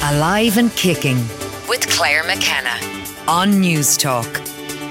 Alive and Kicking with Claire McKenna on News Talk.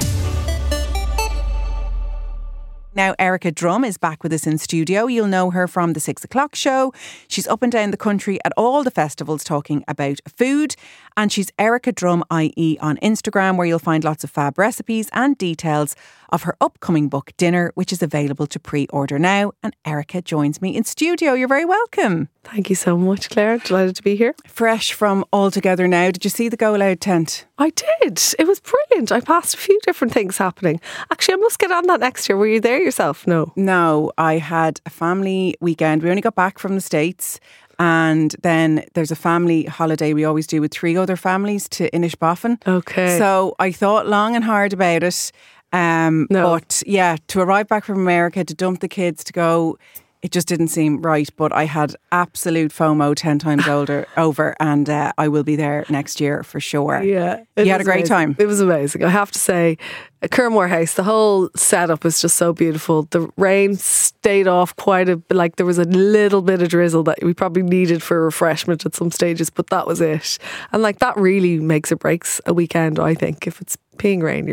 Now, Erica Drum is back with us in studio. You'll know her from the 6 o'clock show. She's up and down the country at all the festivals talking about food. And she's Erica Drum IE on Instagram, where you'll find lots of fab recipes and details of her upcoming book, Dinner, which is available to pre-order now. And Erica joins me in studio. You're very welcome. Thank you so much, Claire. Delighted to be here. Fresh from All Together Now. Did you see the Go Loud tent? I did. It was brilliant. I passed a few different things happening. Actually, I must get on that next year. Were you there yourself? No, I had a family weekend. We only got back from the States. And then there's a family holiday we always do with 3 other families to Inishbofin. Okay. So I thought long and hard about it. But yeah, to arrive back from America, to dump the kids, to go, it just didn't seem right. But I had absolute FOMO 10 times over, and I will be there next year for sure. Yeah. You had a great time. It was amazing. I have to say, Curramore House, the whole setup was just so beautiful. The rain stayed off quite a bit, like there was a little bit of drizzle that we probably needed for refreshment at some stages, but that was it. And like that really makes or breaks a weekend, I think. If it's peeing rain,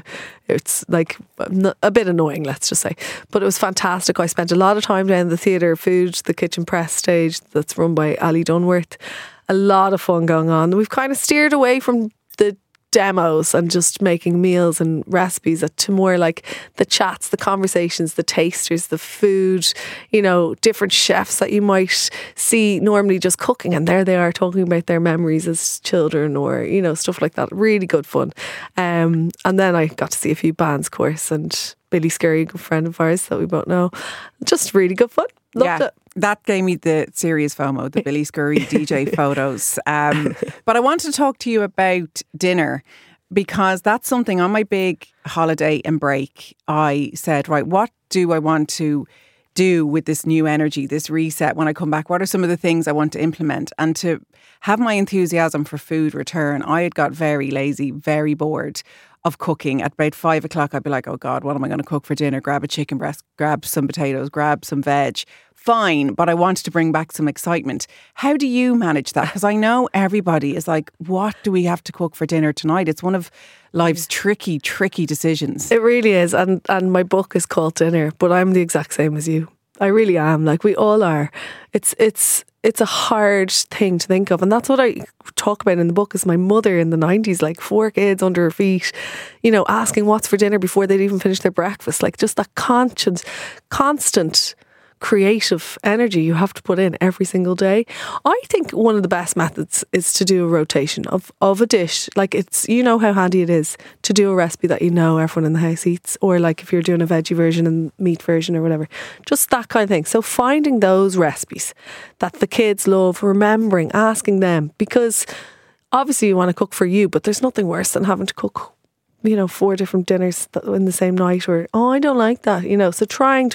it's like a bit annoying, let's just say. But it was fantastic. I spent a lot of time down the theatre food, the kitchen press stage that's run by Ali Dunworth. A lot of fun going on. We've kind of steered away from the demos and just making meals and recipes to more like the chats, the conversations, the tasters, the food, different chefs that you might see normally just cooking, and there they are talking about their memories as children or stuff like that. Really good fun. And then I got to see a few bands, of course, and Billy Scurry, a good friend of ours that we both know. Just really good fun. Loved it. That gave me the serious FOMO, the Billy Scurry DJ photos. But I wanted to talk to you about dinner, because that's something on my big holiday and break. I said, right, what do I want to do with this new energy, this reset when I come back? What are some of the things I want to implement? And to have my enthusiasm for food return, I had got very lazy, very bored of cooking. At about 5 o'clock, I'd be like, oh God, what am I going to cook for dinner? Grab a chicken breast, grab some potatoes, grab some veg. Fine, but I wanted to bring back some excitement. How do you manage that? Because I know everybody is like, what do we have to cook for dinner tonight? It's one of life's tricky decisions. It really is. And my book is called Dinner, but I'm the exact same as you. I really am. Like we all are. It's a hard thing to think of. And that's what I talk about in the book, is my mother in the 90s, like 4 kids under her feet, asking what's for dinner before they'd even finish their breakfast. Like just that constant creative energy you have to put in every single day. I think one of the best methods is to do a rotation of a dish. Like it's, how handy it is to do a recipe that everyone in the house eats, or like if you're doing a veggie version and meat version or whatever, just that kind of thing. So finding those recipes that the kids love, remembering, asking them, because obviously you want to cook for you, but there's nothing worse than having to cook 4 different dinners in the same night, or, oh, I don't like that, So figuring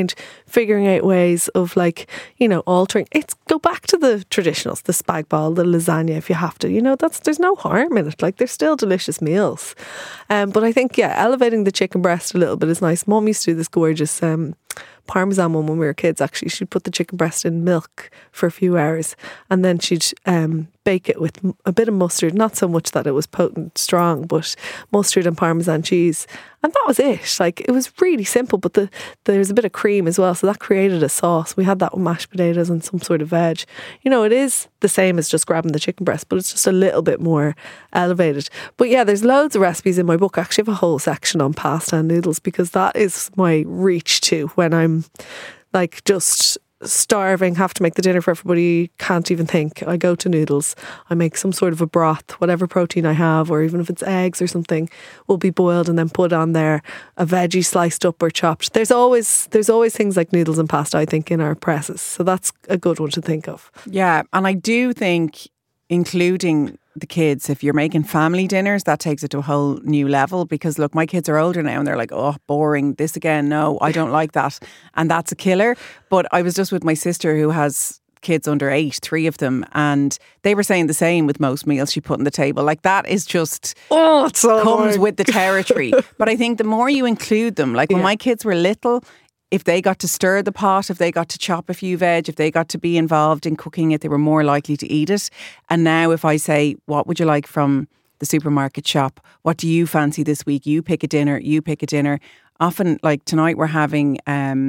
out ways of altering. Go back to the traditionals, the spag bol, the lasagna if you have to, there's no harm in it. Like they're still delicious meals. But I think, elevating the chicken breast a little bit is nice. Mum used to do this gorgeous Parmesan one when we were kids. Actually, she'd put the chicken breast in milk for a few hours, and then she'd bake it with a bit of mustard, not so much that it was potent strong, but mustard and Parmesan cheese, and that was it. Like it was really simple, but there was a bit of cream as well, so that created a sauce. We had that with mashed potatoes and some sort of veg. It is the same as just grabbing the chicken breast, but it's just a little bit more elevated. But yeah, there's loads of recipes in my book. I actually have a whole section on pasta and noodles, because that is my reach to when I'm like just starving, have to make the dinner for everybody, can't even think. I go to noodles. I make some sort of a broth, whatever protein I have, or even if it's eggs or something, will be boiled and then put on there, a veggie sliced up or chopped. There's always things like noodles and pasta, I think, in our presses. So that's a good one to think of. Yeah, and I do think including the kids, if you're making family dinners, that takes it to a whole new level, because look, my kids are older now and they're like, oh, boring, this again, no, I don't like that, and that's a killer. But I was just with my sister who has kids under 8, 3 of them, and they were saying the same with most meals she put on the table. Like that is just it's so comes annoying. with the territory. But I think the more you include them, like when my kids were little, if they got to stir the pot, if they got to chop a few veg, if they got to be involved in cooking it, they were more likely to eat it. And now if I say, what would you like from the supermarket shop? What do you fancy this week? You pick a dinner, you pick a dinner. Often, like tonight, we're having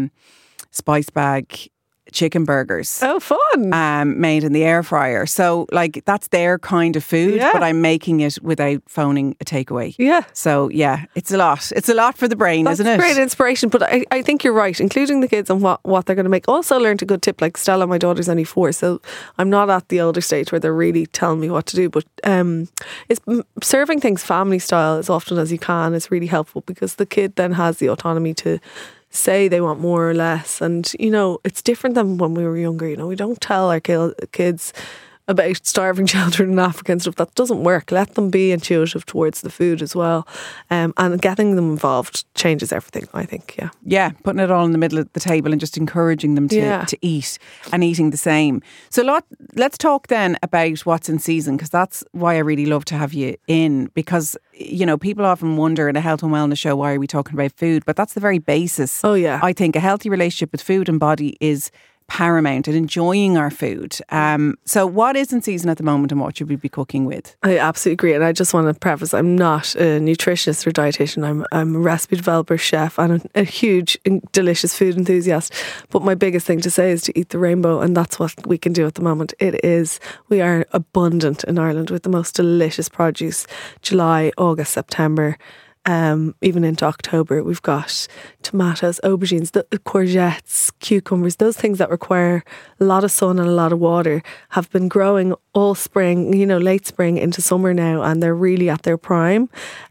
spice bag chicken burgers. Oh, fun. Made in the air fryer. So like that's their kind of food, but I'm making it without phoning a takeaway. Yeah. So yeah, it's a lot. It's a lot for the brain, isn't it? That's great inspiration. But I think you're right, including the kids and what they're going to make. Also learned a good tip, like Stella, my daughter's only 4, so I'm not at the older stage where they're really telling me what to do. But it's serving things family style as often as you can is really helpful, because the kid then has the autonomy to say they want more or less. And, you know, it's different than when we were younger. You know, we don't tell our kids about starving children in Africa and stuff. That doesn't work. Let them be intuitive towards the food as well. And getting them involved changes everything, I think, yeah. Yeah, putting it all in the middle of the table and just encouraging them to eat and eating the same. So let's talk then about what's in season, because that's why I really love to have you in, because, you know, people often wonder in a health and wellness show, why are we talking about food? But that's the very basis. Oh, yeah. I think a healthy relationship with food and body is paramount, and enjoying our food. So what is in season at the moment, and what should we be cooking with? I absolutely agree. And I just want to preface, I'm not a nutritionist or dietitian. I'm a recipe developer, chef, and a huge delicious food enthusiast. But my biggest thing to say is to eat the rainbow, and that's what we can do at the moment. We are abundant in Ireland with the most delicious produce. July, August, September, even into October, we've got tomatoes, aubergines, the courgettes, cucumbers, those things that require a lot of sun and a lot of water have been growing all spring, you know, late spring into summer now, and they're really at their prime.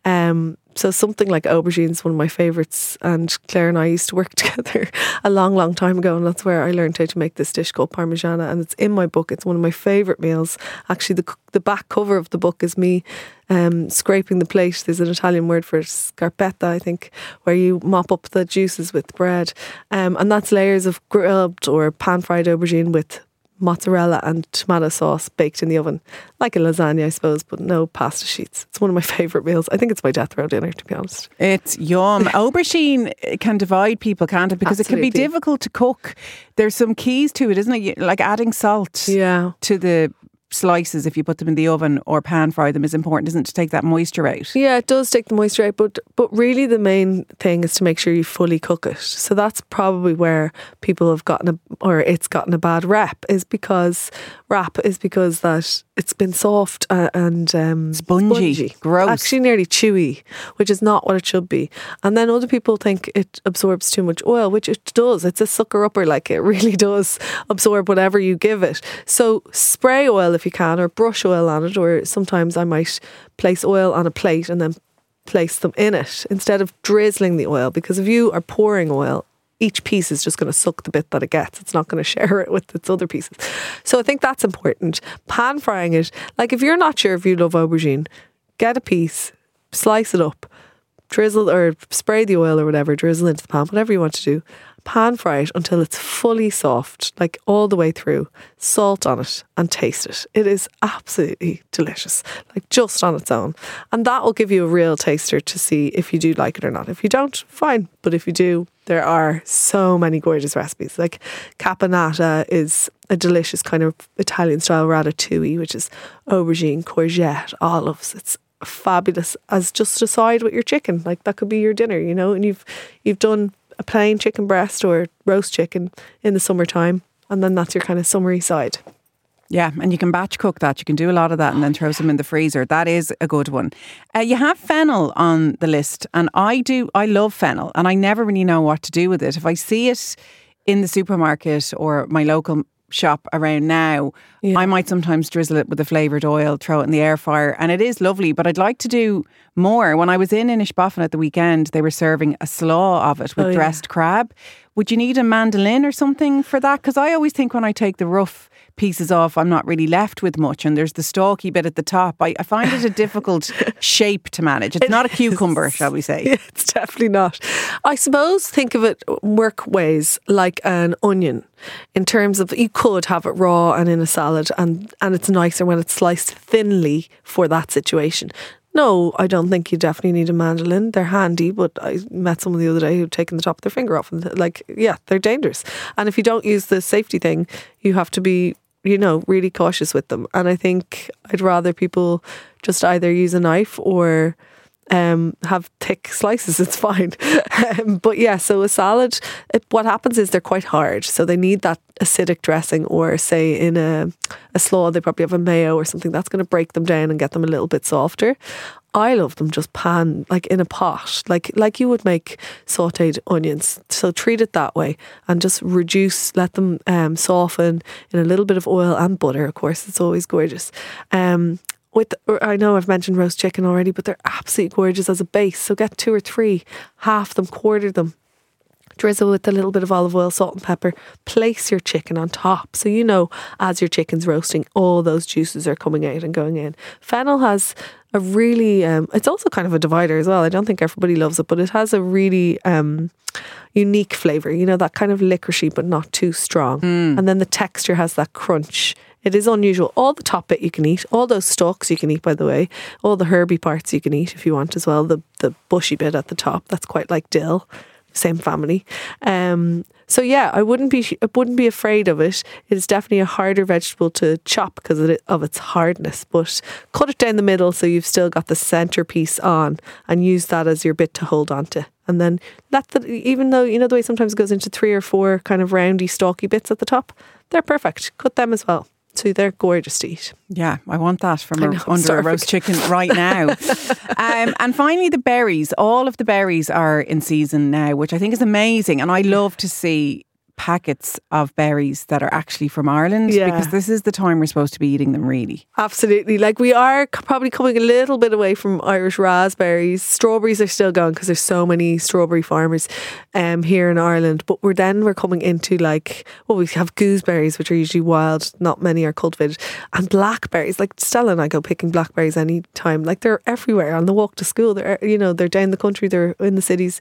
So something like aubergines, one of my favourites, and Claire and I used to work together a long, long time ago, and that's where I learned how to make this dish called parmigiana, and it's in my book. It's one of my favourite meals. Actually, the back cover of the book is me scraping the plate. There's an Italian word for it, scarpetta, I think, where you mop up the juices with bread, and that's layers of grilled or pan-fried aubergine with mozzarella and tomato sauce baked in the oven, like a lasagna, I suppose, but no pasta sheets. It's one of my favourite meals. I think it's my death row dinner, to be honest. It's yum. Aubergine can divide people, can't it? Because Absolutely. It can be difficult to cook. There's some keys to it, isn't it? Like adding salt to the slices if you put them in the oven, or pan fry them, is important, isn't it, to take that moisture out? Yeah, it does take the moisture out, but really the main thing is to make sure you fully cook it. So that's probably where people have gotten a bad rap, is because that it's been soft and spongy, gross, actually nearly chewy, which is not what it should be. And then other people think it absorbs too much oil, which it does. It's a sucker upper, like it really does absorb whatever you give it. So spray oil if you can, or brush oil on it, or sometimes I might place oil on a plate and then place them in it instead of drizzling the oil, because if you are pouring oil, each piece is just going to suck the bit that it gets. It's not going to share it with its other pieces. So I think that's important. Pan frying it, like if you're not sure if you love aubergine, get a piece, slice it up, drizzle or spray the oil or whatever, drizzle into the pan, whatever you want to do. Pan fry it until it's fully soft, like all the way through. Salt on it and taste it. It is absolutely delicious, like just on its own. And that will give you a real taster to see if you do like it or not. If you don't, fine. But if you do, there are so many gorgeous recipes. Like caponata is a delicious kind of Italian style ratatouille, which is aubergine, courgette, olives. It's fabulous as just a side with your chicken. Like that could be your dinner, you know, and you've done a plain chicken breast or roast chicken in the summertime, and then that's your kind of summery side. Yeah, and you can batch cook that. You can do a lot of that and then throw some in the freezer. That is a good one. You have fennel on the list, and I love fennel, and I never really know what to do with it. If I see it in the supermarket or my local shop around now, I might sometimes drizzle it with a flavoured oil, throw it in the air fryer, and it is lovely, but I'd like to do more. When I was in Inishbofin at the weekend, they were serving a slaw of it with dressed crab. Would you need a mandolin or something for that? Because I always think when I take the rough pieces off, I'm not really left with much, and there's the stalky bit at the top. I find it a difficult shape to manage. It's not a cucumber, shall we say. Yeah, it's definitely not. I suppose think of it work ways like an onion, in terms of you could have it raw and in a salad, and it's nicer when it's sliced thinly for that situation. No, I don't think you definitely need a mandolin. They're handy, but I met someone the other day who'd taken the top of their finger off, and they're dangerous. And if you don't use the safety thing, you have to be, really cautious with them. And I think I'd rather people just either use a knife or have thick slices. It's fine. But yeah, so a salad, what happens is they're quite hard, so they need that acidic dressing, or say in a slaw they probably have a mayo or something that's going to break them down and get them a little bit softer. I love them just pan, like in a pot, like you would make sautéed onions. So treat it that way and just let them soften in a little bit of oil and butter, of course. It's always gorgeous. I know I've mentioned roast chicken already, but they're absolutely gorgeous as a base. So get 2 or 3, half them, quarter them, drizzle with a little bit of olive oil, salt and pepper, place your chicken on top. So as your chicken's roasting, all those juices are coming out and going in. Fennel has a really, it's also kind of a divider as well. I don't think everybody loves it, but it has a really unique flavour, that kind of licoricey but not too strong. And then the texture has that crunch. It is unusual. All the top bit you can eat. All those stalks you can eat, by the way. All the herby parts you can eat if you want as well. The bushy bit at the top, that's quite like dill. Same family. So yeah, I wouldn't be afraid of it. It's definitely a harder vegetable to chop because of its hardness. But cut it down the middle so you've still got the centerpiece on, and use that as your bit to hold on to. And then even though the way sometimes it goes into 3 or 4 kind of roundy, stalky bits at the top, they're perfect. Cut them as well. So they're gorgeous to eat. Yeah, I want that from under a roast chicken right now. And finally, the berries. All of the berries are in season now, which I think is amazing. And I love to see packets of berries that are actually from Ireland, because this is the time we're supposed to be eating them, really. Absolutely. Like, we are probably coming a little bit away from Irish raspberries. Strawberries are still going because there's so many strawberry farmers here in Ireland, but we're coming into we have gooseberries, which are usually wild, not many are cultivated, and blackberries. Like, Stella and I go picking blackberries any time. Like, they're everywhere on the walk to school. They're they're down the country, they're in the cities,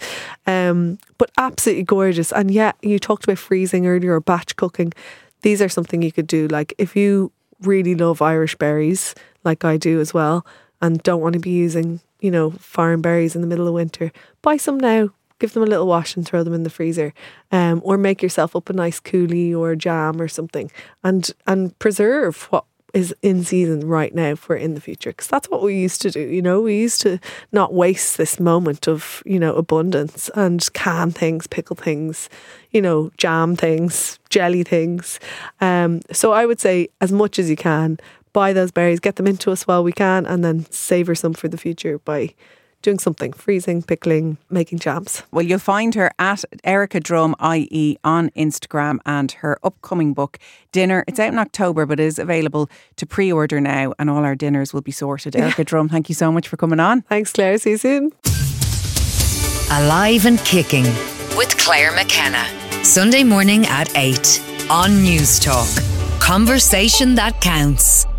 but absolutely gorgeous. And yeah, you talked about freezing earlier or batch cooking. These are something you could do. Like, if you really love Irish berries, like I do as well, and don't want to be using foreign berries in the middle of winter, buy some now, give them a little wash and throw them in the freezer, or make yourself up a nice coulis or jam or something, and preserve what is in season right now for in the future, because that's what we used to do. We used to not waste this moment of abundance, and can things, pickle things, jam things, jelly things. So I would say, as much as you can, buy those berries, get them into us while we can, and then savour some for the future by doing something, freezing, pickling, making jams. Well, you'll find her at Erica Drum IE on Instagram, and her upcoming book, Dinner, it's out in October, but is available to pre-order now, and all our dinners will be sorted. Erica Drum, thank you so much for coming on. Thanks, Claire. See you soon. Alive and Kicking with Claire McKenna. Sunday morning at 8 on News Talk. Conversation that counts.